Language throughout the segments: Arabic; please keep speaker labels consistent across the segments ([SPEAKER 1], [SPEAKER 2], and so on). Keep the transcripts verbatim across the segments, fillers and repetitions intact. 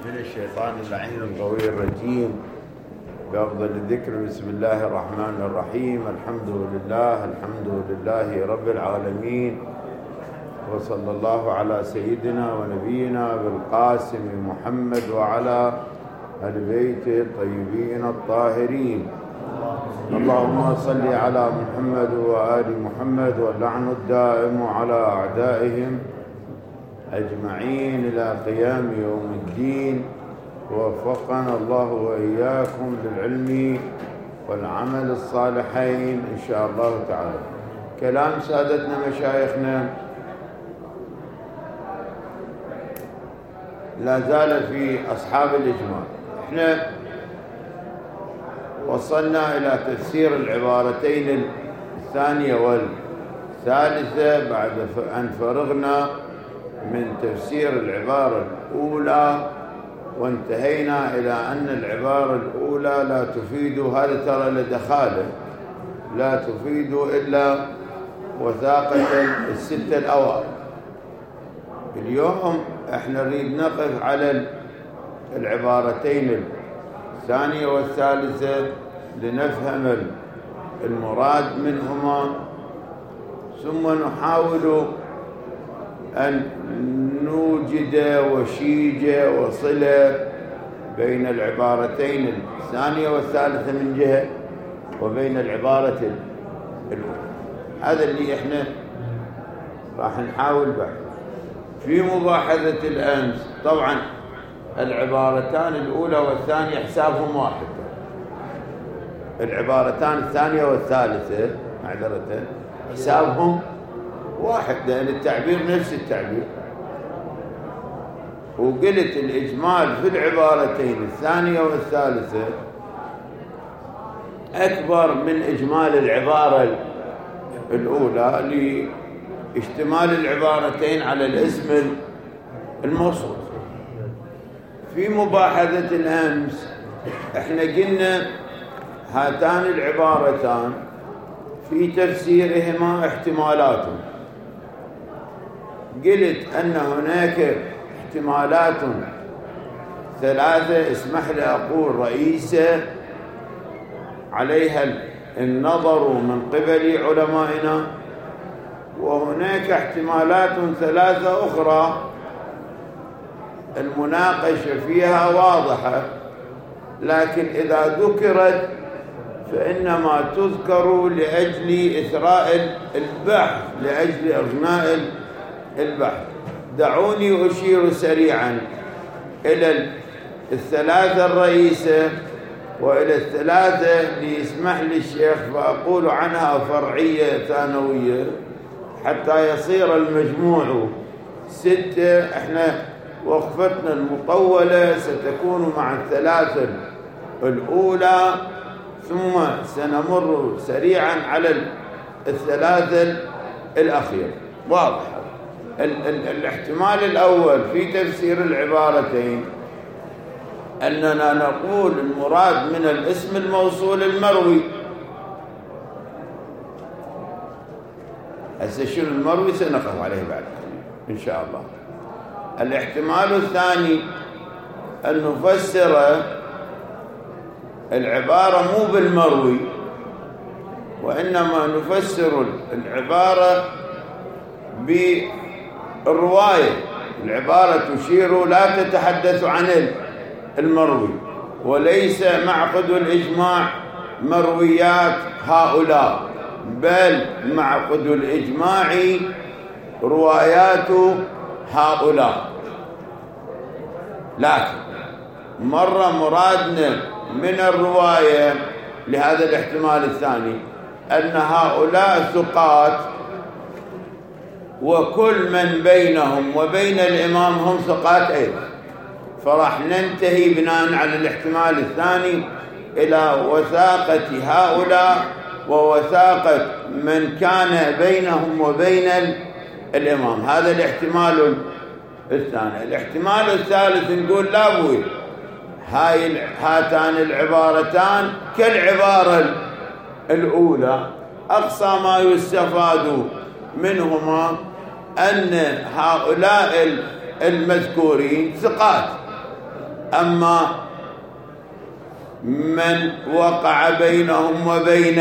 [SPEAKER 1] من الشيطان اللعين القوي الرجيم. بأفضل الذكر بسم الله الرحمن الرحيم. الحمد لله الحمد لله رب العالمين، وصلى الله على سيدنا ونبينا بالقاسم محمد وعلى أهل بيته الطيبين الطاهرين. اللهم صل على محمد وآل محمد، واللعن الدائم على أعدائهم أجمعين إلى قيام يوم الدين. ووفقنا الله وإياكم للعلم والعمل الصالحين إن شاء الله تعالى. كلام سادتنا مشايخنا لا زال في أصحاب الإجمال. احنا وصلنا إلى تفسير العبارتين الثانية والثالثة بعد أن فرغنا من تفسير العبارة الأولى، وانتهينا إلى أن العبارة الأولى لا تفيد، هذا ترى لدخاله، لا تفيد إلا وثاقة الستة الأوائل. اليوم احنا نريد نقف على العبارتين الثانية والثالثة لنفهم المراد منهما، ثم نحاول أن نوجد وشيجة وصلة بين العبارتين الثانية والثالثة من جهة، وبين العبارة الأولى. هذا اللي احنا راح نحاول بعد في مباحثة الأمس. طبعا العبارتان الأولى والثانية حسابهم واحد، العبارتان الثانية والثالثة معذرة حسابهم واحد، لأن التعبير نفس التعبير. وقلت الإجمال في العبارتين الثانية والثالثة أكبر من إجمال العبارة الأولى لاشتمال العبارتين على الاسم الموصول. في مباحثة الأمس احنا قلنا هاتان العبارتان في تفسيرهما احتمالات. قلت أن هناك احتمالات ثلاثة، اسمح لي أقول رئيسة، عليها النظر من قبل علمائنا، وهناك احتمالات ثلاثة أخرى المناقشة فيها واضحة، لكن إذا ذكرت فإنما تذكر لأجل إثراء البحث، لأجل إغناء البحث. دعوني أشير سريعا إلى الثلاثة الرئيسة وإلى الثلاثة اللي يسمح لي الشيخ فأقول عنها فرعية ثانوية حتى يصير المجموع ستة. احنا وقفتنا المطولة ستكون مع الثلاثة الأولى، ثم سنمر سريعا على الثلاثة الأخيرة. واضح ال ال الاحتمال الأول في تفسير العبارتين أننا نقول المراد من الاسم الموصول المروي. هسه شنو المروي سنقف عليه بعد إن شاء الله. الاحتمال الثاني أن نفسر العبارة مو بالمروي، وإنما نفسر العبارة بالرواية. العبارة تشير لا تتحدث عن المروي، وليس معقد الإجماع مرويات هؤلاء، بل معقد الإجماع روايات هؤلاء. لكن مرة مرادنا من الرواية لهذا الاحتمال الثاني أن هؤلاء ثقات، وكل من بينهم وبين الإمام هم ثقات أيضا، فراح ننتهي بناء على الاحتمال الثاني إلى وثاقة هؤلاء ووثاقة من كان بينهم وبين الإمام. هذا الاحتمال الثاني. الاحتمال الثالث نقول لا بوي، هاي هاتان العبارتان كالعبارة الأولى، أقصى ما يستفاد منهما أن هؤلاء المذكورين ثقات، أما من وقع بينهم وبين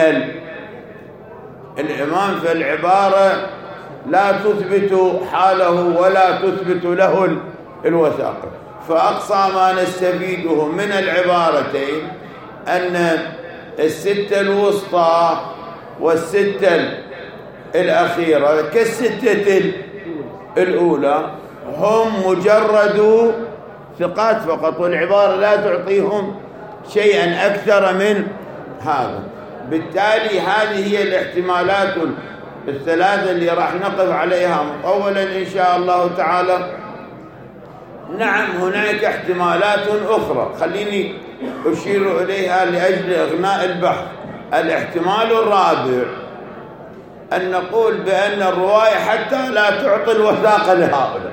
[SPEAKER 1] الإمام في العبارة لا تثبت حاله ولا تثبت له الوثاقة. فأقصى ما نستفيده من العبارتين أن الستة الوسطى والستة الأخيرة كالستة الأولى هم مجرد ثقات فقط، والعبارة لا تعطيهم شيئا أكثر من هذا. بالتالي هذه هي الاحتمالات الثلاثة اللي راح نقف عليها مطولا إن شاء الله تعالى. نعم هناك احتمالات أخرى خليني أشير إليها لأجل إغناء البحث. الاحتمال الرابع أن نقول بأن الرواية حتى لا تعطي الوثاقة لهؤلاء،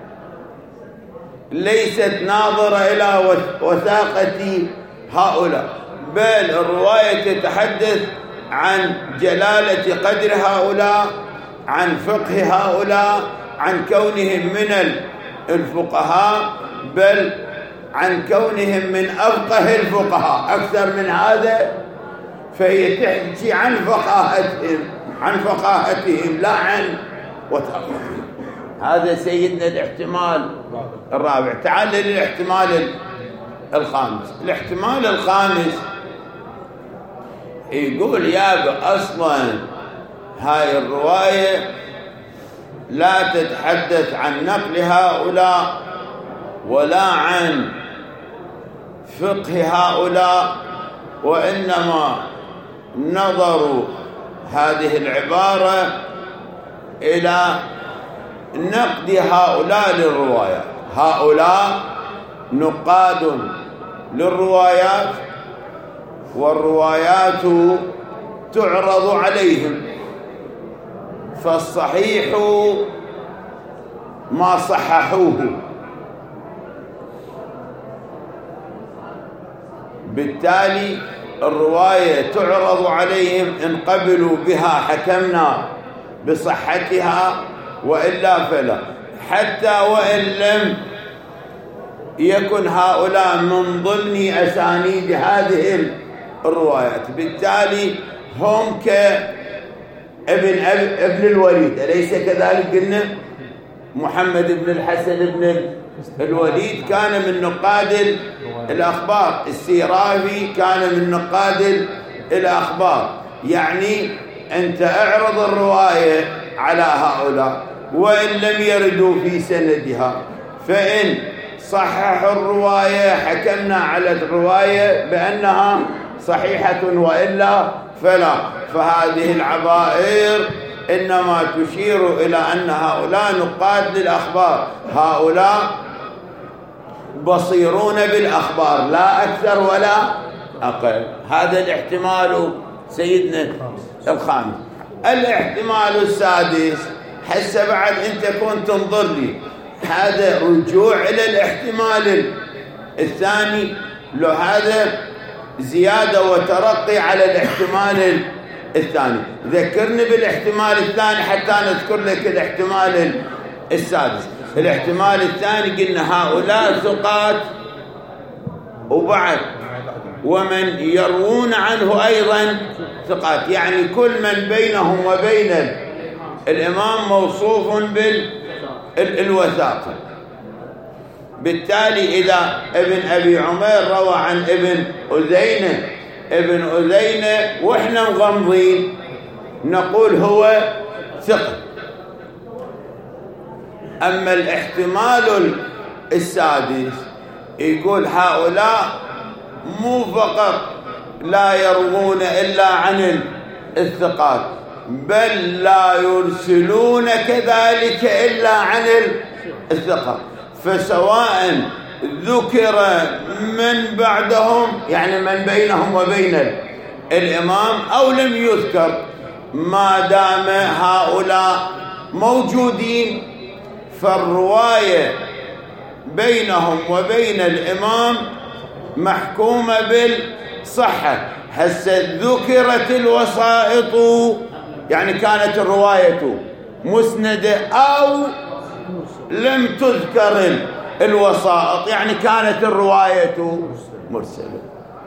[SPEAKER 1] ليست ناظرة إلى وثاقة هؤلاء، بل الرواية تتحدث عن جلالة قدر هؤلاء، عن فقه هؤلاء، عن كونهم من الفقهاء، بل عن كونهم من أفقه الفقهاء. أكثر من هذا فهي تحكي عن فقاهتهم عن فقاهتهم لا عن وثاقتهم. هذا سيدنا الاحتمال الرابع. تعال للاحتمال الخامس. الاحتمال الخامس يقول يا أصلا هاي الرواية لا تتحدث عن نقل هؤلاء ولا عن فقه هؤلاء، وإنما نظروا هذه العبارة إلى نقد هؤلاء للروايات. هؤلاء نقاد للروايات والروايات تعرض عليهم، فالصحيح ما صححوه. بالتالي الرواية تعرض عليهم، إن قبلوا بها حكمنا بصحتها وإلا فلا، حتى وإن لم يكن هؤلاء من ضمن أسانيد هذه الروايات. بالتالي هم كابن ابن الوليد، أليس كذلك؟ قلنا محمد بن الحسن بن الوليد كان من نقاد الأخبار، السيرافي كان من نقاد الأخبار. يعني أنت اعرض الرواية على هؤلاء وإن لم يردوا في سندها، فإن صححوا الرواية حكمنا على الرواية بأنها صحيحة وإلا فلا. فهذه العبائر إنما تشير إلى أن هؤلاء نقاد للأخبار، هؤلاء بصيرون بالأخبار لا أكثر ولا أقل. هذا الاحتمال سيدنا الخامس. الاحتمال السادس حسب بعد أنت كنت تنظر لي، هذا رجوع إلى الاحتمال الثاني، لو هذا زيادة وترقي على الاحتمال الثاني. ذكرني بالاحتمال الثاني حتى نذكر لك الاحتمال السادس. الاحتمال الثاني قلنا هؤلاء ثقات، وبعد ومن يروون عنه أيضا ثقات، يعني كل من بينهم وبين الإمام موصوف بالوثاقة. بالتالي إذا ابن أبي عمير روى عن ابن أذينة ابن أذينة وإحنا مغمضين نقول هو ثقة. أما الاحتمال السادس يقول هؤلاء مو فقط لا يروون إلا عن الثقات، بل لا يرسلون كذلك إلا عن الثقات. فسواء ذكر من بعدهم يعني من بينهم وبين الإمام أو لم يذكر، ما دام هؤلاء موجودين فالرواية بينهم وبين الإمام محكومة بالصحة. هسه ذكرت الوسائط يعني كانت الرواية مسندة أو لم تذكر الوسائط، يعني كانت الرواية مرسلة.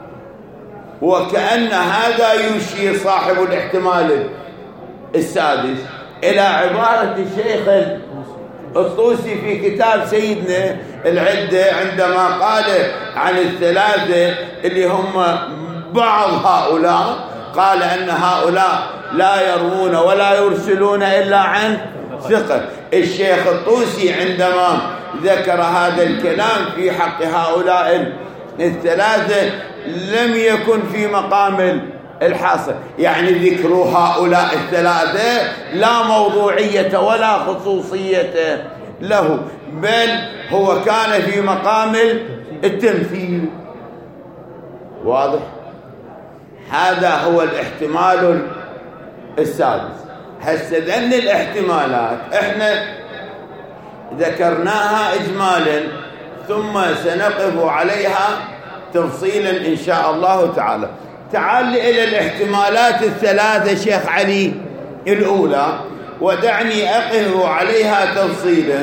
[SPEAKER 1] وكأن هذا يشير صاحب الاحتمال السادس إلى عبارة الشيخ الطوسي في كتاب سيدنا العدة عندما قال عن الثلاثة اللي هم بعض هؤلاء، قال أن هؤلاء لا يروون ولا يرسلون إلا عن ثقة. الشيخ الطوسي عندما ذكر هذا الكلام في حق هؤلاء الثلاثة لم يكن في مقام الحاصل، يعني ذكر هؤلاء الثلاثة لا موضوعية ولا خصوصية له، بل هو كان في مقام التمثيل. واضح؟ هذا هو الاحتمال السادس. هسه ذن الاحتمالات احنا ذكرناها اجمالا، ثم سنقف عليها تفصيلا ان شاء الله تعالى. تعال الى الاحتمالات الثلاثه شيخ علي الاولى، ودعني اقف عليها تفصيلا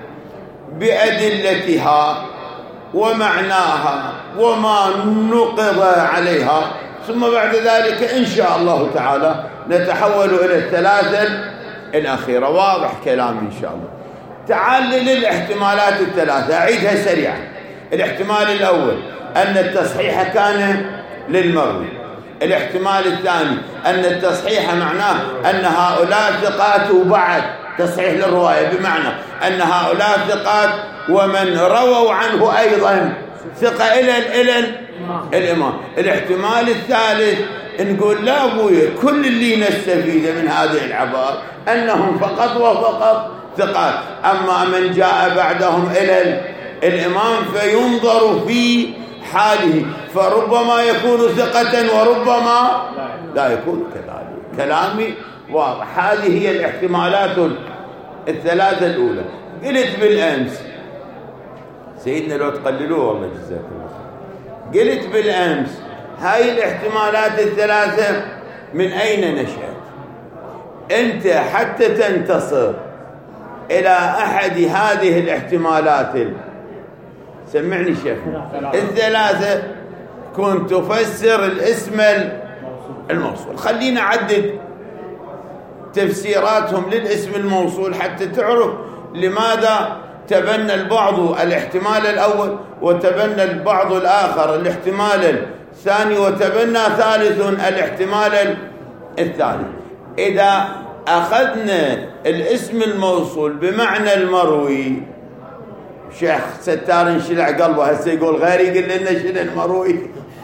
[SPEAKER 1] بادلتها ومعناها وما نقض عليها، ثم بعد ذلك إن شاء الله تعالى نتحول إلى الثلاثة الأخيرة. واضح كلامي إن شاء الله. تعال للاحتمالات الثلاثة أعيدها سريعا. الاحتمال الأول أن التصحيح كان للمروي. الاحتمال الثاني أن التصحيح معناه أن هؤلاء ثقات وبعد تصحيح للرواية، بمعنى أن هؤلاء ثقات ومن رووا عنه أيضا ثقة إلى إلى الإمام. الاحتمال الثالث نقول لا أبويا، كل اللي نستفيد من هذه العبارة أنهم فقط وفقط ثقات، أما من جاء بعدهم إلى الإمام فينظر في حاله، فربما يكون ثقة وربما لا يكون كذلك. كلامي واضح. هذه هي الاحتمالات الثلاثة الأولى. قلت بالأمس سيدنا لو تقللوه والله جزاك الله خير، قلت بالأمس هاي الاحتمالات الثلاثة من أين نشأت؟ أنت حتى تنتصر إلى أحد هذه الاحتمالات، سمعني شيخ، الثلاثة كنت تفسر الاسم الموصول. خلينا عدد تفسيراتهم للاسم الموصول حتى تعرف لماذا تبنى البعض الاحتمال الأول وتبنى البعض الآخر الاحتمال الثاني وتبنى ثالث الاحتمال الثالث. إذا أخذنا الاسم الموصول بمعنى المروي، شيخ ستار انشلع قلبه هسه يقول غير يقول لنا شنو المروي.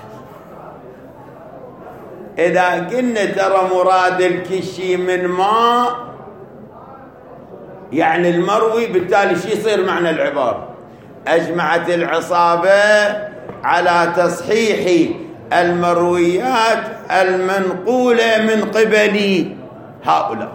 [SPEAKER 1] إذا قلنا ترى مراد الكشي من ماء يعني المروي، بالتالي شو يصير معنى العبارة؟ أجمعت العصابة على تصحيح المرويات المنقولة من قبل هؤلاء،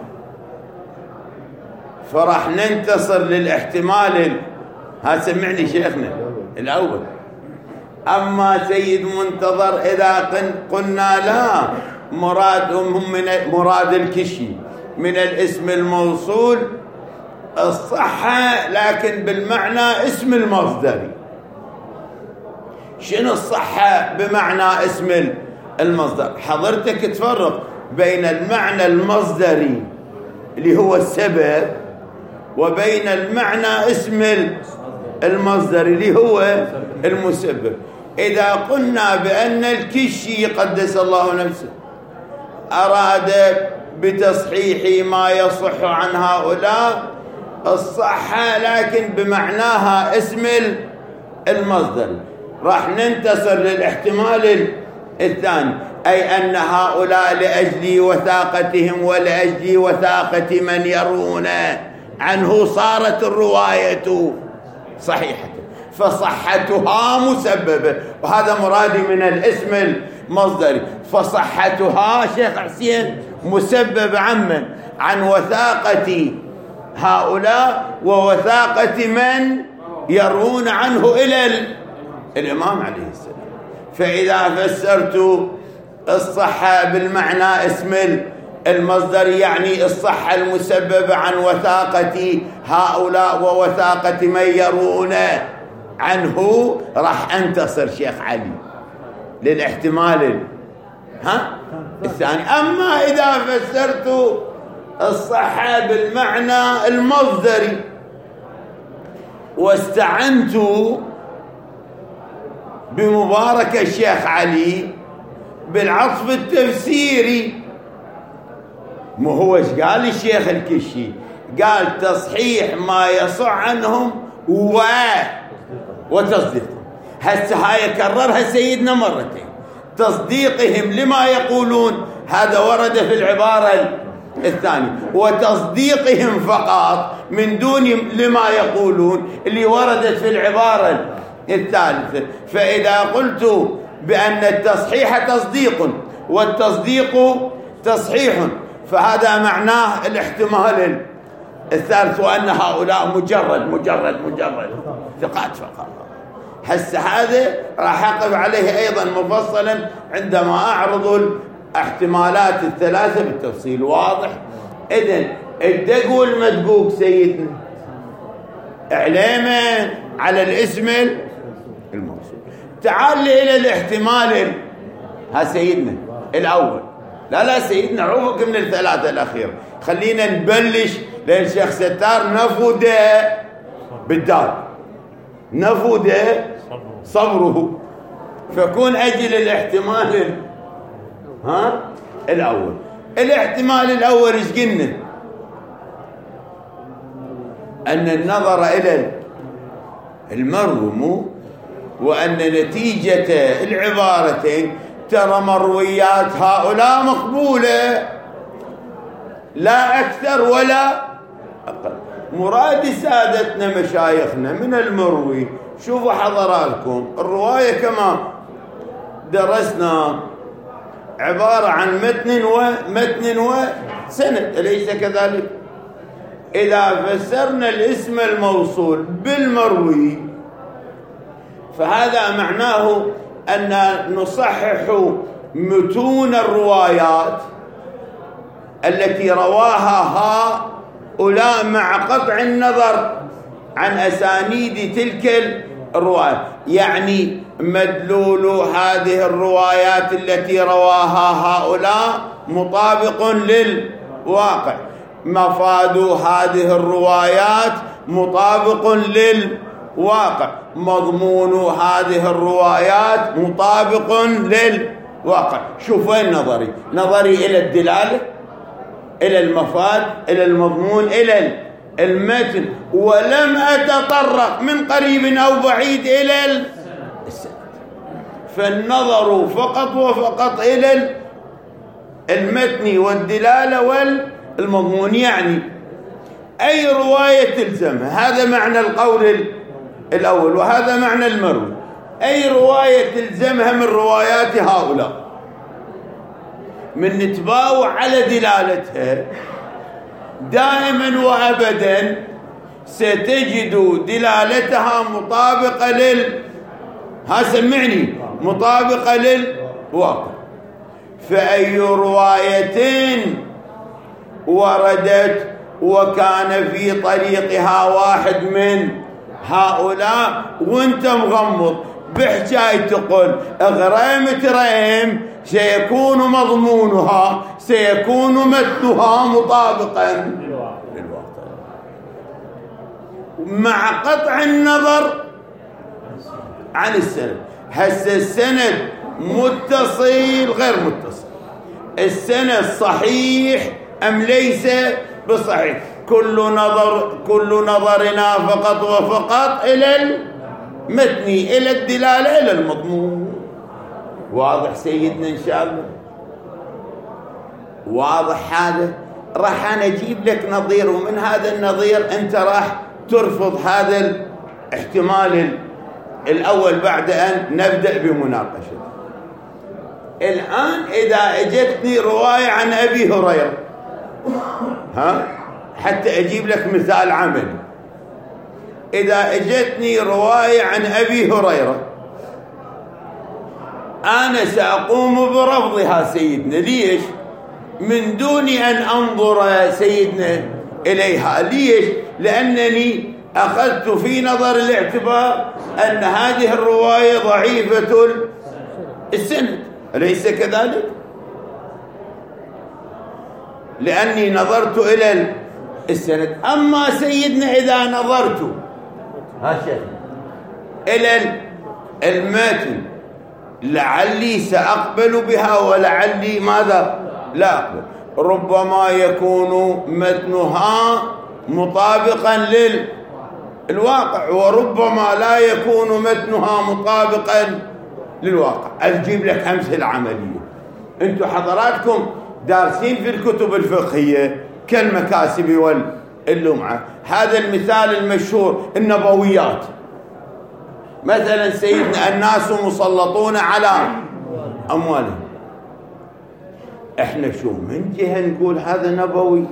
[SPEAKER 1] فراح ننتصر للاحتمال. ها سمعني شيخنا الأول. أما سيد منتظر إذا قلنا لا مرادهم من مراد الكشي من الاسم الموصول الصحة، لكن بالمعنى اسم المصدري. شنو الصحة بمعنى اسم المصدر؟ حضرتك تفرق بين المعنى المصدري اللي هو السبب وبين المعنى اسم المصدر اللي هو المسبب. إذا قلنا بأن الكشي قدس الله نفسه أراد بتصحيح ما يصح عن هؤلاء الصحة لكن بمعناها اسم المصدر، راح ننتصر للاحتمال الثاني، أي أن هؤلاء لأجل وثاقتهم ولأجل وثاقة من يرون عنه صارت الرواية صحيحة، فصحتها مسببة، وهذا مرادي من الاسم المصدري. فصحتها شيخ حسين مسبب عمن عن وثاقة هؤلاء ووثاقة من يرون عنه إلى الإمام عليه السلام. فإذا فسرت الصحة بالمعنى اسم المصدر يعني الصحة المسببة عن وثاقة هؤلاء ووثاقة من يرون عنه، راح أنتصر شيخ علي للاحتمال ها الثاني. أما إذا فسرت الصحة بالمعنى المصدري واستعنت بمبارك الشيخ علي بالعطف التفسيري، مو هو ايش قال الشيخ الكشي؟ قال تصحيح ما يصح عنهم و وتصديقهم. هسه هاي كررها سيدنا مرتين، تصديقهم لما يقولون هذا ورد في العبارة الثانية، وتصديقهم فقط من دون لما يقولون اللي وردت في العبارة الثالثة. فإذا قلت بأن التصحيح تصديق والتصديق تصحيح، فهذا معناه الاحتمال الثالث، وأن هؤلاء مجرد مجرد مجرد ثقات فقط. هسه هذا راح أقف عليه أيضا مفصلا عندما أعرض الاحتمالات الثلاثة بالتفصيل. واضح؟ إذن الدق والمدقوق سيدنا إعلامه على الاسم الموصول. تعال إلى الاحتمال ها سيدنا الأول. لا لا سيدنا عوفك من الثلاثة الأخيرة، خلينا نبلش لأن الشيخ ستار نفد بالدار، نفد صبره، فكون أجل الاحتمال ها الأول. الاحتمال الأول ايش قلنا؟ أن النظر إلى المروم وأن نتيجة العبارتين ترى مرويات هؤلاء مقبولة لا أكثر ولا أقل. مراد سادتنا مشايخنا من المروي، شوفوا حضراتكم الرواية كما درسنا عبارة عن متن ومتن وسند، أليس كذلك؟ إذا فسرنا الاسم الموصول بالمروي فهذا معناه أن نصحح متون الروايات التي رواها هؤلاء مع قطع النظر عن أسانيد تلك الروايات. يعني مدلول هذه الروايات التي رواها هؤلاء مطابق للواقع، مفاد هذه الروايات مطابق للواقع، مضمون هذه الروايات مطابق للواقع. شوف وين نظري؟ نظري إلى الدلالة، إلى المفاد، إلى المضمون، إلى المتن، ولم أتطرق من قريب أو بعيد إلى السند. فالنظر فقط وفقط إلى المتن والدلالة والمضمون. يعني أي رواية تلزمها، هذا معنى القول الأول وهذا معنى المروي. أي رواية تلزمها من روايات هؤلاء من نتباوع على دلالتها دائما وأبدا ستجد دلالتها مطابقة لل ها سمعني مطابقة للواقع. فأي رواية وردت وكان في طريقها واحد من هؤلاء وانت مغمض بحجاية تقول اغريم تريم سيكون مضمونها سيكون متنها مطابقا للواقع مع قطع النظر عن السند. هسه السند متصل غير متصل، السند صحيح أم ليس بصحيح، كل نظر كل نظرنا فقط وفقط إلى المتن، إلى الدلالة، إلى المضمون. واضح سيدنا إن شاء الله؟ واضح هذا؟ راح أنا أجيب لك نظير، ومن هذا النظير أنت راح ترفض هذا الاحتمال الأول بعد أن نبدأ بمناقشة. الآن إذا أجتني رواية عن أبي هريرة، ها حتى أجيب لك مثال عملي، إذا أجتني رواية عن أبي هريرة أنا سأقوم برفضها سيدنا. ليش؟ من دون أن أنظر سيدنا إليها. ليش؟ لأنني أخذت في نظر الاعتبار أن هذه الرواية ضعيفة السند، أليس كذلك؟ لأني نظرت إلى السند. أما سيدنا إذا نظرت إلى المتن لعلي سأقبل بها ولعلي ماذا لا أقبل. ربما يكون متنها مطابقا للواقع وربما لا يكون متنها مطابقا للواقع. أجيب لك أمثلة عملية. أنتم حضراتكم دارسين في الكتب الفقهية كالمكاسب واللمعة. هذا المثال المشهور النبويات. مثلا سيدنا الناس مسلطون على أموالهم، احنا شو من جهة نقول هذا نبوي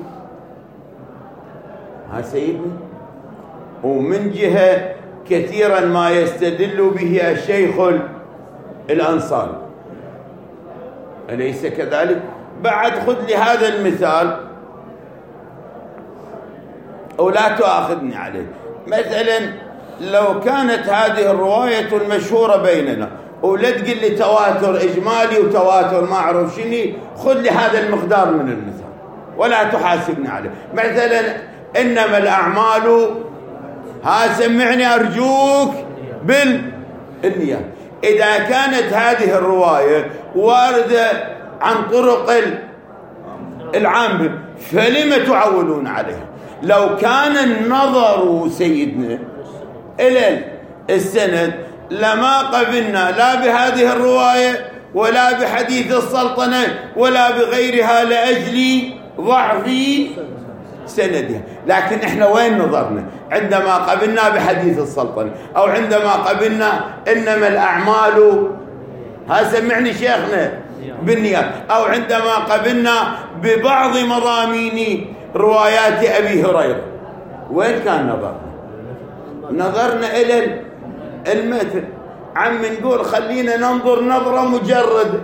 [SPEAKER 1] ها سيدنا، ومن جهة كثيرا ما يستدل به الشيخ الأنصاري، أليس كذلك؟ بعد خذ لي هذا المثال ولا تؤاخذني عليه. مثلا لو كانت هذه الرواية المشهورة بيننا ولا تقول لي تواتر إجمالي وتواتر ما أعرف شنو، خذ لي هذا المقدار من المثال ولا تحاسبني عليه. مثلا إنما الأعمال، ها سمعني أرجوك بالنيات. إذا كانت هذه الرواية واردة عن طرق العامة فلم تعولون عليها؟ لو كان النظر سيدنا إلى السند لما قبلنا لا بهذه الرواية ولا بحديث السلطنة ولا بغيرها لأجل ضعف سندها. لكن احنا وين نظرنا؟ عندما قبلنا بحديث السلطنة أو عندما قبلنا إنما الأعمال، ها سمعني شيخنا بالنيات، أو عندما قبلنا ببعض مضامين روايات أبي هريرة. وين كان نظرنا؟ نظرنا إلى المتن. عم نقول خلينا ننظر نظرة مجرد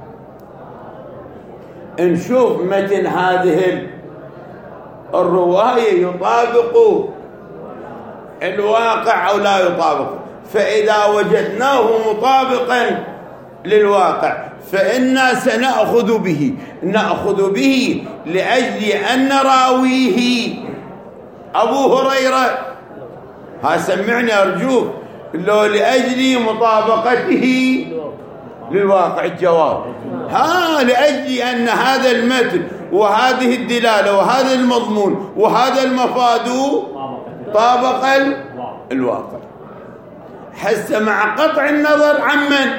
[SPEAKER 1] نشوف متن هذه الرواية يطابق الواقع أو لا يطابق. فإذا وجدناه مطابقا للواقع فإنا سنأخذ به نأخذ به لأجل أن راويه أبو هريرة، ها سمعني أرجوك، لو لأجل مطابقته للواقع. الجواب ها لأجل أن هذا المتن وهذه الدلالة وهذا المضمون وهذا المفاد طابق الواقع. حس مع قطع النظر عمن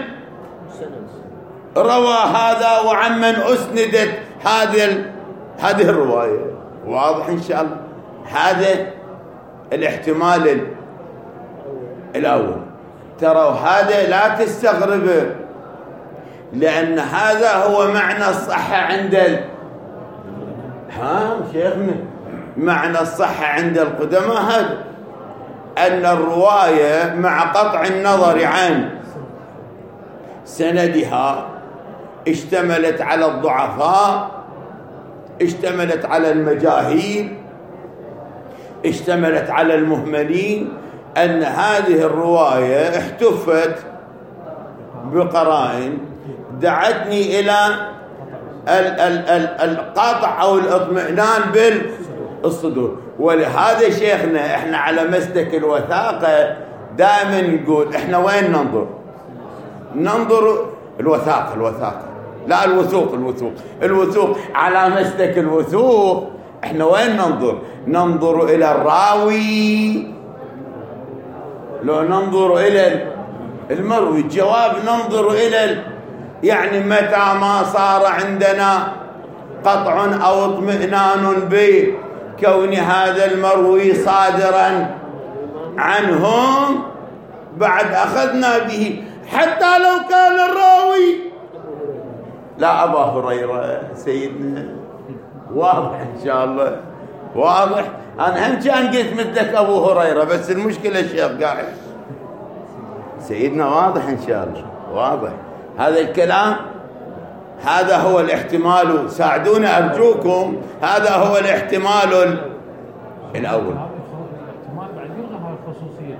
[SPEAKER 1] روى هذا وعمن أسندت هذه هذه الرواية. واضح إن شاء الله؟ هذا الاحتمال الأول. ترى هذا لا تستغربه، لأن هذا هو معنى الصحة عند ال... ها شيخنا معنى الصحة عند القدماء هذا، أن الرواية مع قطع النظر عن سندها اشتملت على الضعفاء، اشتملت على المجاهيل، اشتملت على المهملين. أن هذه الرواية احتفت بقرائن دعتني إلى القطع أو الاطمئنان بالصدور. ولهذا شيخنا احنا على مسلك الوثاقة دائما نقول احنا وين ننظر؟ ننظر الوثاقة الوثاقة لا الوثوق الوثوق الوثوق على مسلك الوثوق. احنا وين ننظر؟ ننظر إلى الراوي لو ننظر إلى المروي؟ الجواب ننظر إلى يعني متى ما صار عندنا قطع أو اطمئنان بكون هذا المروي صادرا عنهم بعد أخذنا به، حتى لو كان الراوي لا أبا هريرة سيدنا. واضح إن شاء الله؟ واضح. أنا هم كان قلت مثلك أبو هريرة، بس المشكلة الشيخ قاعد سيدنا. واضح إن شاء الله؟ واضح هذا الكلام. هذا هو الاحتمال، ساعدونا أرجوكم، هذا هو الاحتمال الأول.
[SPEAKER 2] الاحتمال بعد يلغى الخصوصية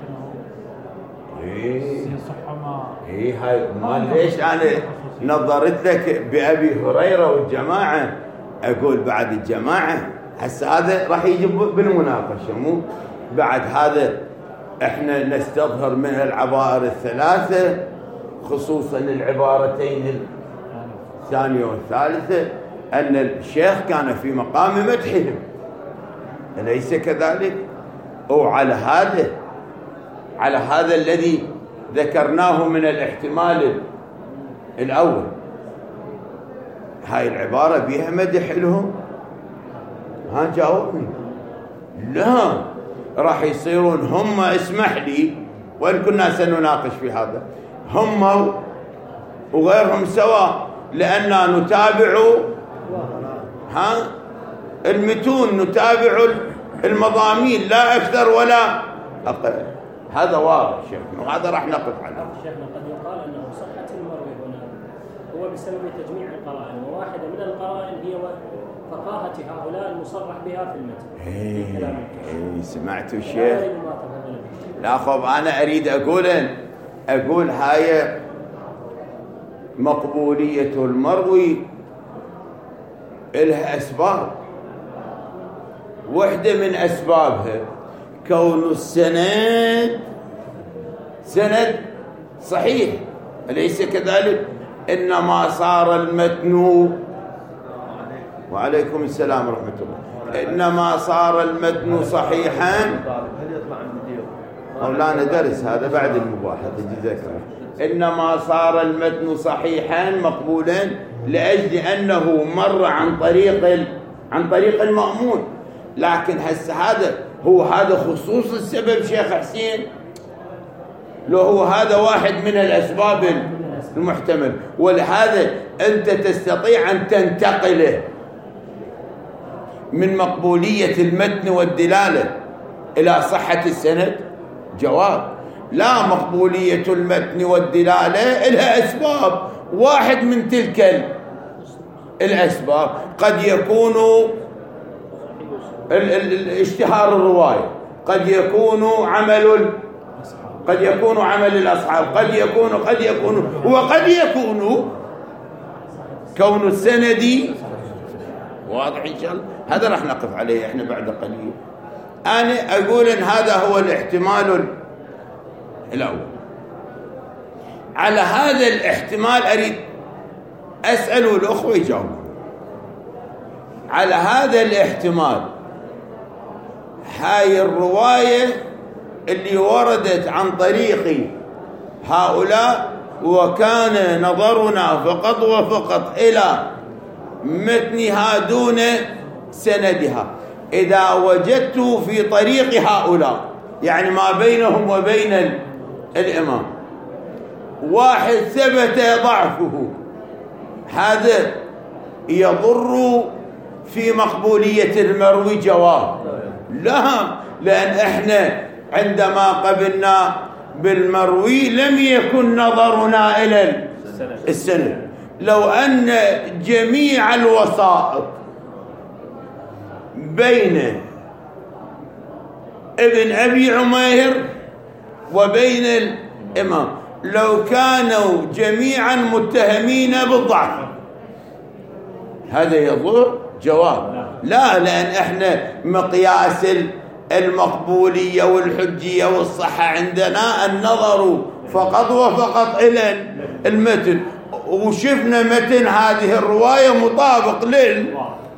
[SPEAKER 1] إيه
[SPEAKER 2] صحة ما
[SPEAKER 1] إيه هاي ما ليش أنا نظرت لك بأبي هريرة والجماعة، أقول بعد الجماعة هسه هذا راح يجي بالمناقشة، مو بعد هذا احنا نستظهر من العبائر الثلاثة خصوصا العبارتين الثانية والثالثة أن الشيخ كان في مقام مدحهم، أليس كذلك؟ أو على هذا على هذا الذي ذكرناه من الاحتمال الأول، هاي العبارة بيها مدح لهم؟ ها جاوبني. لا، راح يصيرون هم، اسمح لي وإن كنا سنناقش في هذا، هم وغيرهم سواء، لأننا نتابع ها المتون، نتابع المضامين لا أكثر ولا أقل. هذا واضح شيخنا، وهذا راح نقف عليه.
[SPEAKER 3] شيخنا قد يقال أنه صحة المروي هنا هو بسبب تجميع القرائن، وواحدة من القرائن هي فقاهة هؤلاء المصرح بها في المتن.
[SPEAKER 1] إيه إيه سمعتوا الشيخ؟ لا خب أنا أريد أقول أقول هاي مقبولية المروي إلها أسباب، واحدة من أسبابها كون السند سند صحيح، أليس كذلك؟ إنما صار المتن، وعليكم السلام ورحمة الله، إنما صار المتن صحيحا. مولانا درس هذا بعد المباحثة ذكره. إنما صار المتن صحيحا مقبولا لأجل أنه مر عن طريق عن طريق المأمون. لكن هسه هذا هو هذا خصوص السبب شيخ حسين، لو هو هذا واحد من الأسباب المحتمل، ولهذا أنت تستطيع أن تنتقله من مقبولية المتن والدلالة إلى صحة السند. جواب: لا، مقبولية المتن والدلالة لها أسباب، واحد من تلك الأسباب قد يكون اشتهار الرواية، قد يكون عمل قد يكون عمل الأصحاب، قد يكون قد يكون وقد يكون كون السند واضح إن شاء الله. هذا راح نقف عليه احنا بعد قليل. أنا أقول إن هذا هو الاحتمال الأول. على هذا الاحتمال أريد أسأل الأخوة يجاوبون. على هذا الاحتمال هاي الرواية اللي وردت عن طريق هؤلاء وكان نظرنا فقط وفقط إلى متنها دون سندها، إذا وجدت في طريق هؤلاء يعني ما بينهم وبين الإمام واحد ثبت ضعفه، هذا يضر في مقبولية المروي. جواب: لا، لأن احنا عندما قبلنا بالمروي لم يكن نظرنا إلى السند. لو أن جميع الوسائط بين ابن أبي عمير وبين الإمام لو كانوا جميعا متهمين بالضعف، هذا يضر. جواب: لا، لأن احنا مقياس المقبولية والحجية والصحة عندنا النظر فقط وفقط إلى المتن، وشفنا متن هذه الرواية مطابق لل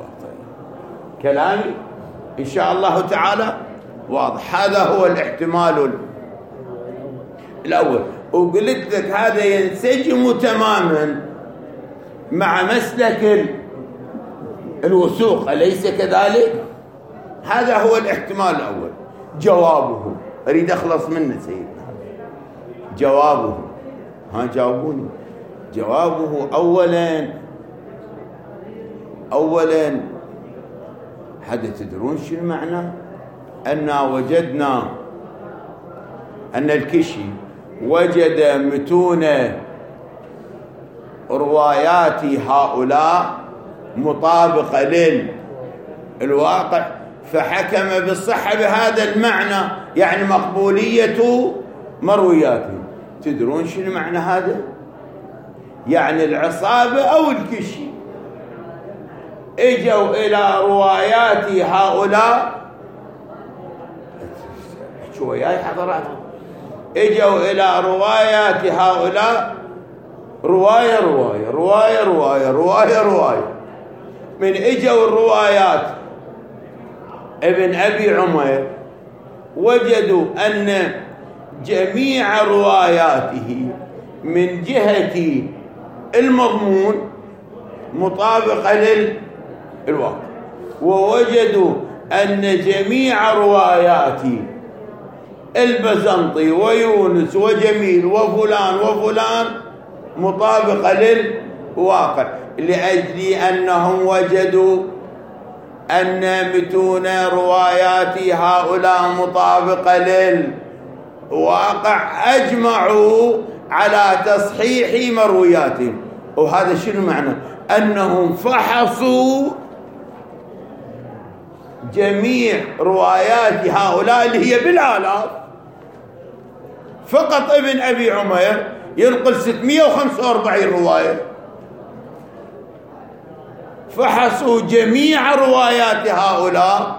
[SPEAKER 1] كلامي إن شاء الله تعالى واضح. هذا هو الاحتمال الأول، وقلت لك هذا ينسجم تماما مع مسلك الوثوق، أليس كذلك؟ هذا هو الاحتمال الأول. جوابه أريد أخلص منه سيدنا. جوابه، ها جاوبوني. جوابه أولا أولا هذا تدرون شو المعنى؟ أن وجدنا أن الكشي وجد متون روايات هؤلاء مطابقة للواقع، فحكم بالصحة بهذا المعنى، يعني مقبولية مروياتهم. تدرون شنو معنى هذا؟ يعني العصابة أو الكشي اجوا إلى روايات هؤلاء، شوية حضرات، اجوا إلى روايات هؤلاء رواية رواية رواية رواية رواية رواية. من اجوا الروايات ابن أبي عمر وجدوا أن جميع رواياته من جهة المضمون مطابقة للواقع، ووجدوا أن جميع روايات البزنطي ويونس وجميل وفلان وفلان مطابقة للواقع، لأجل أنهم وجدوا أن متون روايات هؤلاء مطابقة للواقع، أجمعوا على تصحيح مروياتهم. وهذا شنو معنى؟ أنهم فحصوا جميع روايات هؤلاء اللي هي بالآلاف، فقط ابن أبي عمر ينقل ستمائة وخمسة وأربعين رواية، فحصوا جميع روايات هؤلاء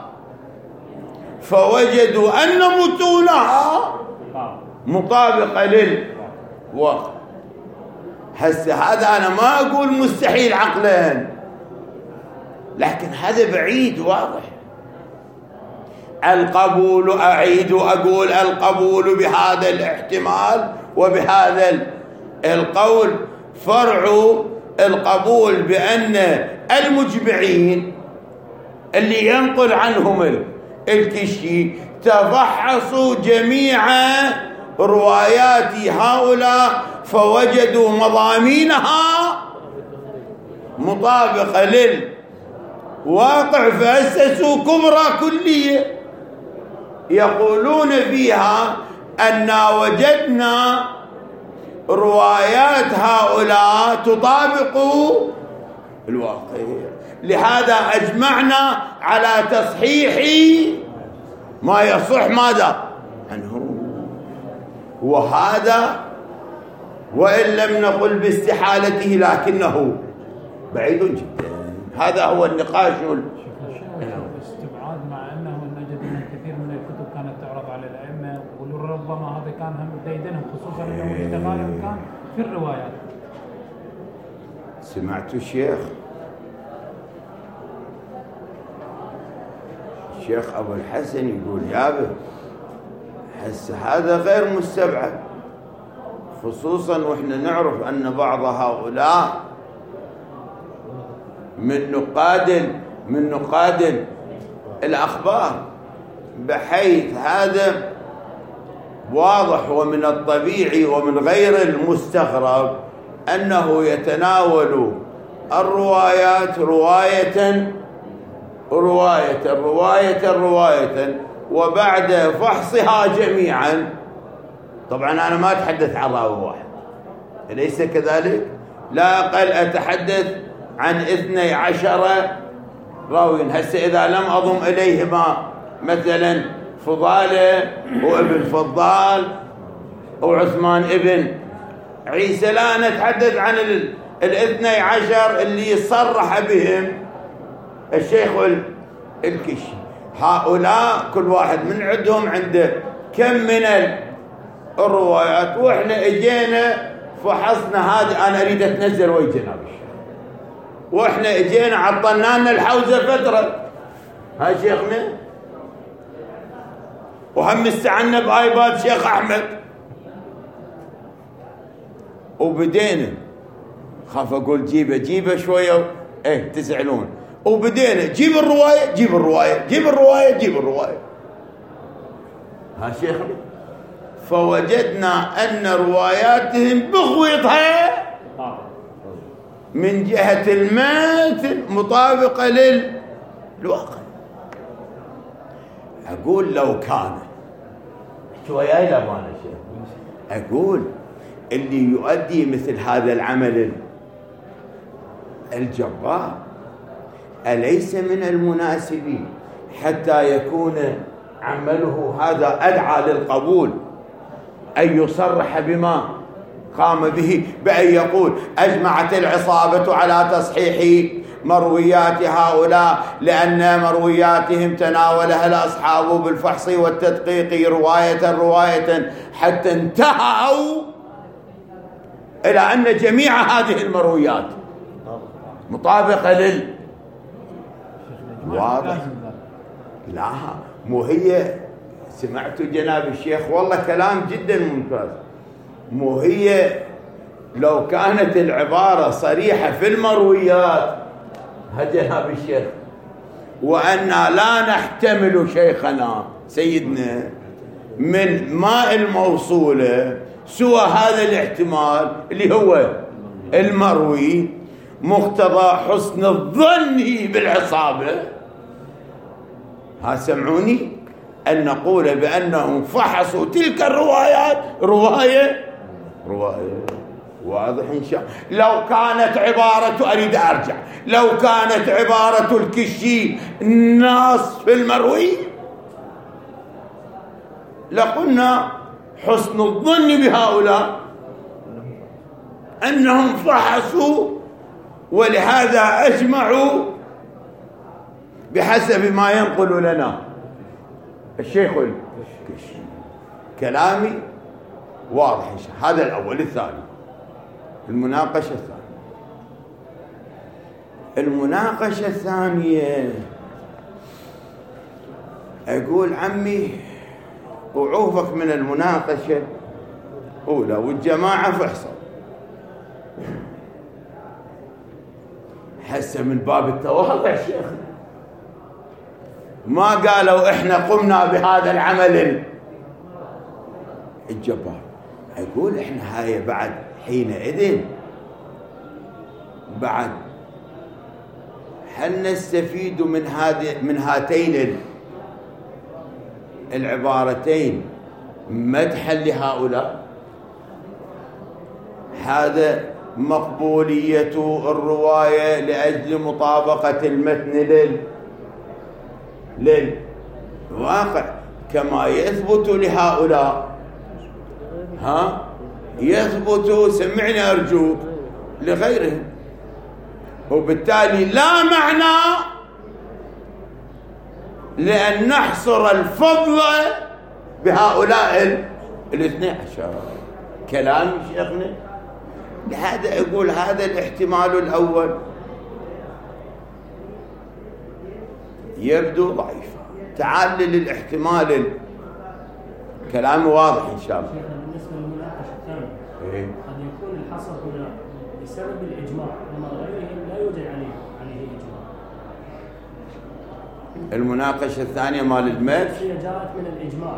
[SPEAKER 1] فوجدوا أن متونها مطابقة للواقع. هسه هذا أنا ما أقول مستحيل عقلا، لكن هذا بعيد واضح. القبول، أعيد وأقول القبول بهذا الاحتمال وبهذا القول فرع القبول بأن المجمعين اللي ينقل عنهم الكشي تفحصوا جميع روايات هؤلاء فوجدوا مضامينها مطابقة للواقع، فأسسوا كبرى كلية يقولون فيها أننا وجدنا روايات هؤلاء تطابق الواقع، لهذا أجمعنا على تصحيح ما يصح ماذا عنه. وهذا وإن لم نقل باستحالته لكنه بعيد جدا. هذا هو النقاش.
[SPEAKER 2] استبعاد مع أنه نجد أن كثير من الكتب كانت تعرض على الأئمة، ولربما هذا كان هم ديدنهم، خصوصا أنه اشتغالهم كان في الروايات.
[SPEAKER 1] سمعت الشيخ الشيخ أبو الحسن يقول يابا هسه هذا غير مستبعد، خصوصا وإحنا نعرف أن بعض هؤلاء من نقاد من نقاد الأخبار، بحيث هذا واضح ومن الطبيعي ومن غير المستغرب أنه يتناول الروايات رواية رواية رواية رواية وبعد فحصها جميعا. طبعا أنا ما أتحدث عن راوي واحد، أليس كذلك؟ لا أقل أتحدث عن اثني عشر راوي. هسه إذا لم أضم إليهما مثلا فضالة وابن فضال وعثمان ابن عيسى، لا نتحدث عن الاثني عشر اللي صرح بهم الشيخ الكشي. هؤلاء كل واحد من عندهم عنده كم من الروايات، واحنا اجينا فحصنا هذه. انا اريد اتنزل ويا جناب الشيخ، واحنا اجينا عطلنا لنا الحوزه فتره، هاي شيخنا، وهم استعنا بايباد شيخ احمد، وبدينا خاف اقول جيبه جيبه شويه ايه تزعلون، وبدينا جيب الروايه جيب الروايه جيب الروايه جيب الروايه. ها شيخنا، فوجدنا ان رواياتهم بغويطها من جهه المتن مطابقه للواقع. اقول لو كان شويه لا ما شيخ، اقول اللي يؤدي مثل هذا العمل الجبار أليس من المناسب حتى يكون عمله هذا أدعى للقبول أن يصرح بما قام به، بأن يقول أجمعت العصابة على تصحيح مرويات هؤلاء لأن مروياتهم تناولها الأصحاب بالفحص والتدقيق رواية رواية حتى انتهوا إلى أن جميع هذه المرويات مطابقة لل واضح. لا مو هي، سمعت جناب الشيخ والله كلام جدا ممتاز، مو هي لو كانت العبارة صريحة في المرويات جناب الشيخ وأننا لا نحتمل شيخنا سيدنا من ماء الموصولة سوى هذا الاحتمال اللي هو المروي مقتضى حسن الظن بالعصابة، ها سمعوني، أن نقول بأنهم فحصوا تلك الروايات رواية رواية واضح إن شاء الله. لو كانت عبارة، أريد أرجع، لو كانت عبارة الكشي نص في المروي لقلنا حسن الظن بهؤلاء أنهم فحصوا، ولهذا أجمعوا بحسب ما ينقل لنا الشيخ الكشي. كلامي واضح. هذا الأول. الثاني المناقشة الثانية المناقشة الثانية أقول عمي أعوفك من المناقشة أولى والجماعة فحصوا حسه من باب التواضع شيخ، ما قالوا إحنا قمنا بهذا العمل الجبار. أقول إحنا هاي بعد حينئذ بعد هل نستفيد من هذه من هاتين العبارتين مدحا لهؤلاء؟ هذا مقبولية الرواية لأجل مطابقة المتن لل للواقع كما يثبت لهؤلاء، ها يثبت سمعني أرجوك لغيرهم، وبالتالي لا معنى لأن نحصر الفضل بهؤلاء الاثنين عشر. كلام شيخنا لهذا أقول هذا الاحتمال الأول يبدو ضعيفا. تعال للاحتمال، كلام واضح إن شاء الله.
[SPEAKER 3] بالنسبة للمناقشة الثانية
[SPEAKER 1] إيه؟
[SPEAKER 3] قد يكون الحصر هنا بسبب الإجماع، أما غيرهم لا يوجد عليه عليه إجماع.
[SPEAKER 1] المناقشة الثانية مال المال
[SPEAKER 3] هي جاءت من الإجماع،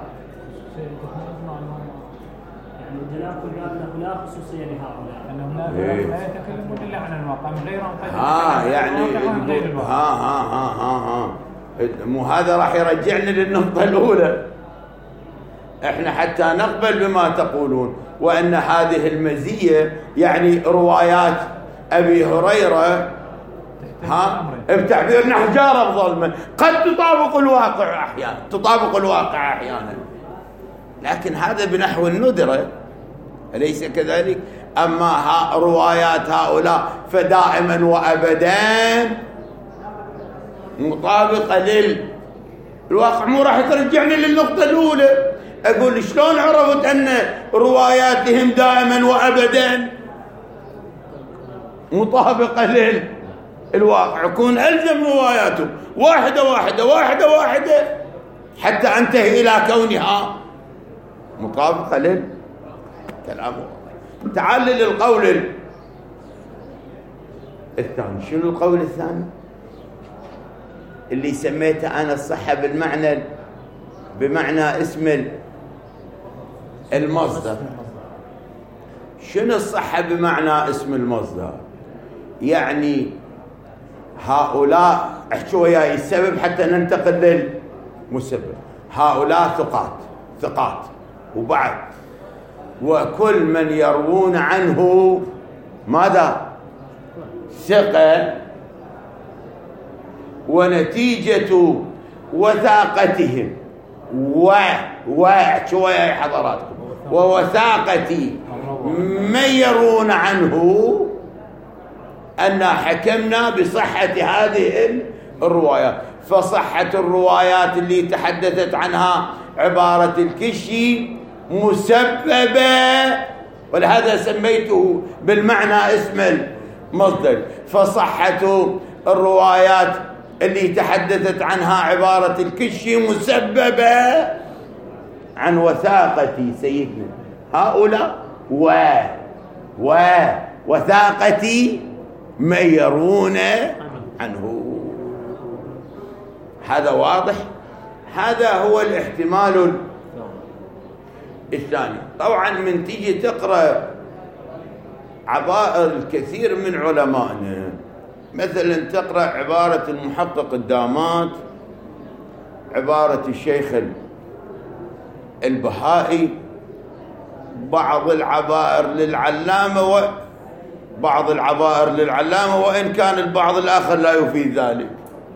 [SPEAKER 3] يعني جنابكم قال أنه لا خصوصية لهؤلاء،
[SPEAKER 2] أنهم لا
[SPEAKER 1] إيه؟
[SPEAKER 2] لا يتكلمون إلا عن الواقع من غيرهم.
[SPEAKER 1] ها يعني ها ها ها ها ها مو هذا راح يرجعنا للنقطة الأولى. احنا حتى نقبل بما تقولون وأن هذه المزية يعني روايات أبي هريرة ها بتعبيرنا حجارة بظلمة قد تطابق الواقع أحيانا تطابق الواقع أحيانا، لكن هذا بنحو الندرة أليس كذلك؟ أما روايات هؤلاء فدائما وأبدا مطابقة للواقع. مو راح ترجعني للنقطة الأولى أقول شلون عرفت أن رواياتهم دائما وأبدا مطابقة للواقع؟ يكون ألزم رواياتهم واحدة واحدة واحدة واحدة حتى أنتهي إلى كونها مطابقة للكلام. تعال للقول الثاني. شنو القول الثاني اللي سميته أنا الصحة بالمعنى بمعنى اسم المصدر؟ شنو الصحة بمعنى اسم المصدر؟ يعني هؤلاء احكوا وياي السبب حتى ننتقل للمسبب. هؤلاء ثقات ثقات وبعد وكل من يروون عنه ماذا؟ ثقة ونتيجة وثاقتهم و و شوية يا حضراتكم ووثاقة من يرون عنه أن حكمنا بصحة هذه الروايات. فصحة الروايات اللي تحدثت عنها عبارة الكشي مسببة، ولهذا سميته بالمعنى اسم المصدر. فصحة الروايات اللي تحدثت عنها عبارة الكشي مسببة عن وثاقة سيدنا هؤلاء و و وثاقة من يرون عنه. هذا واضح. هذا هو الاحتمال الثاني. طبعا من تيجي تقرأ عبائر الكثير من علمائنا، مثلا تقرأ عبارة المحقق الدامات، عبارة الشيخ البهائي، بعض العبائر للعلامة وبعض العبائر للعلامة، وإن كان البعض الآخر لا يفيد ذلك،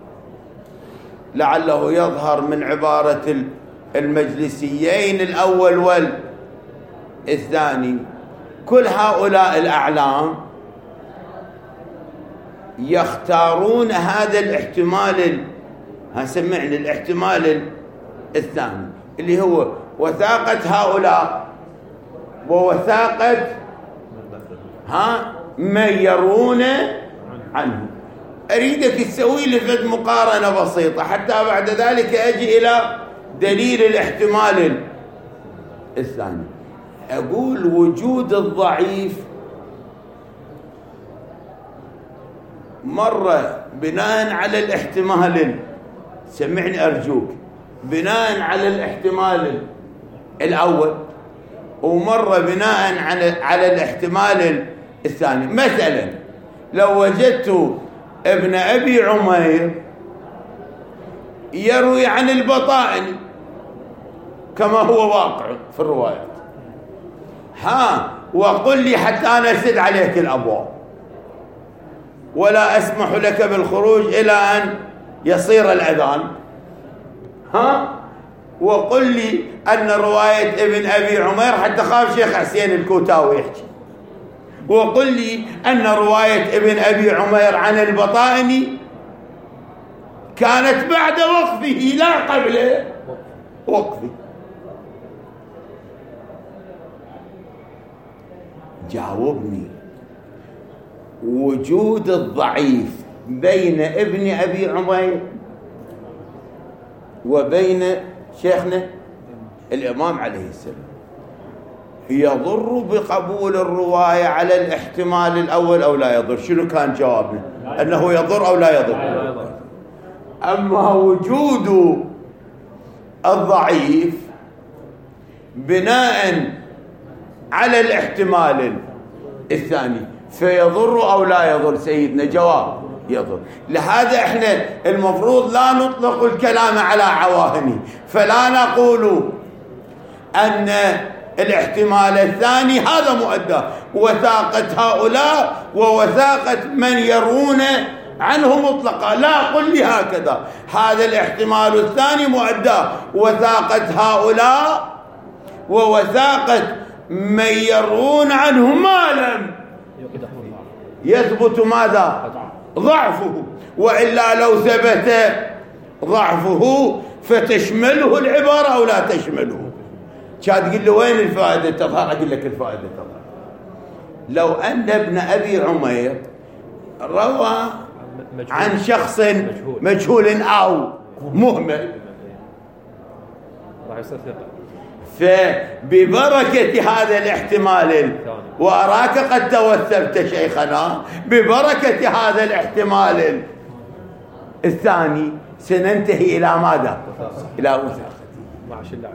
[SPEAKER 1] لعله يظهر من عبارة المجلسيين الأول والثاني. كل هؤلاء الأعلام يختارون هذا الاحتمال، ها سمعني، الاحتمال الثاني اللي هو وثاقة هؤلاء ووثاقة ها من يرون عنه. أريدك تسوي لي فد مقارنة بسيطة حتى بعد ذلك أجي إلى دليل الاحتمال الثاني. أقول وجود الضعيف مرة بناء على الاحتمال، سمعني أرجوك، بناء على الاحتمال الأول، ومرة بناء على على الاحتمال الثاني. مثلا لو وجدت ابن أبي عمير يروي عن البطائن كما هو واقع في الروايات، ها وقل لي حتى أنا أسد عليك الأبواب ولا أسمح لك بالخروج إلى أن يصير الأذان، ها وقل لي أن رواية ابن أبي عمير حتى خاف شيخ حسين الكوتاوي يحكي، وقل لي أن رواية ابن أبي عمير عن البطائن كانت بعد وقفه لا قبل وقفه. جاوبني. وجود الضعيف بين ابن أبي عمير وبين شيخنا الإمام عليه السلام يضر بقبول الرواية على الاحتمال الأول أو لا يضر؟ شنو كان جوابنا؟ أنه يضر أو لا يضر. أما وجود الضعيف بناء على الاحتمال الثاني فيضر أو لا يضر؟ سيدنا جواب يضر. لهذا احنا المفروض لا نطلق الكلام على عواهنه، فلا نقول أن الاحتمال الثاني هذا مؤدى وثاقة هؤلاء ووثاقة من يرون عنه مطلقة، لا قل لي هكذا، هذا الاحتمال الثاني مؤدى وثاقة هؤلاء ووثاقة من يرون عنه ما لم يثبت ماذا؟ ضعفه. وإلا لو ثبت ضعفه فتشمله العبارة أو لا تشمله؟ كان تقول له وين الفائدة تظهر؟ أقول لك الفائدة تظهر لو أن ابن أبي عمير روى عن شخص مجهول أو مهمل فببركة هذا الاحتمال، وأراك قد توثبت شيخنا، ببركة هذا الاحتمال الثاني سننتهي إلى ماذا؟ إلى وثاقة.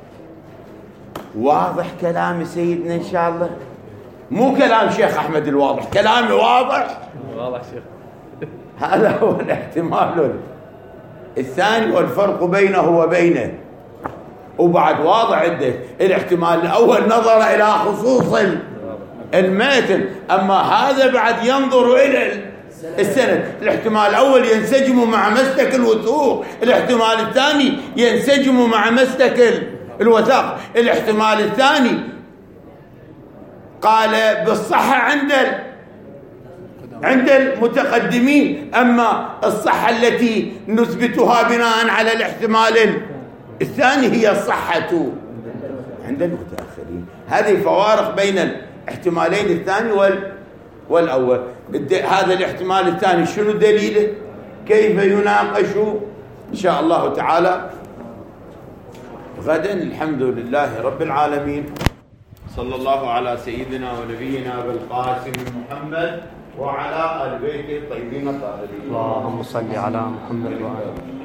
[SPEAKER 1] واضح كلام سيدنا إن شاء الله؟ مو كلام شيخ أحمد الواضح، كلامي واضح؟
[SPEAKER 4] واضح شيخ.
[SPEAKER 1] هذا هو الاحتمال الثاني والفرق بينه وبينه. وبعد واضح عندك الاحتمال الأول نظر إلى خصوص المتن، أما هذا بعد ينظر إلى السند. الاحتمال الأول ينسجم مع مسلك الوثوق، الاحتمال الثاني ينسجم مع مسلك الوثاق. الاحتمال الثاني قال بالصحة عند عند المتقدمين، أما الصحة التي نثبتها بناء على الاحتمال الثاني هي الصحة عند المتأخرين. هذه فوارق بين الاحتمالين الثاني وال والأول. هذا الاحتمال الثاني شنو دليله؟ كيف يناقش؟ إن شاء الله تعالى غدا. الحمد لله رب العالمين، صلى الله على سيدنا ونبينا بالقاسم محمد وعلى آل بيته الطيبين الطاهرين.
[SPEAKER 4] اللهم صل على محمد وعلى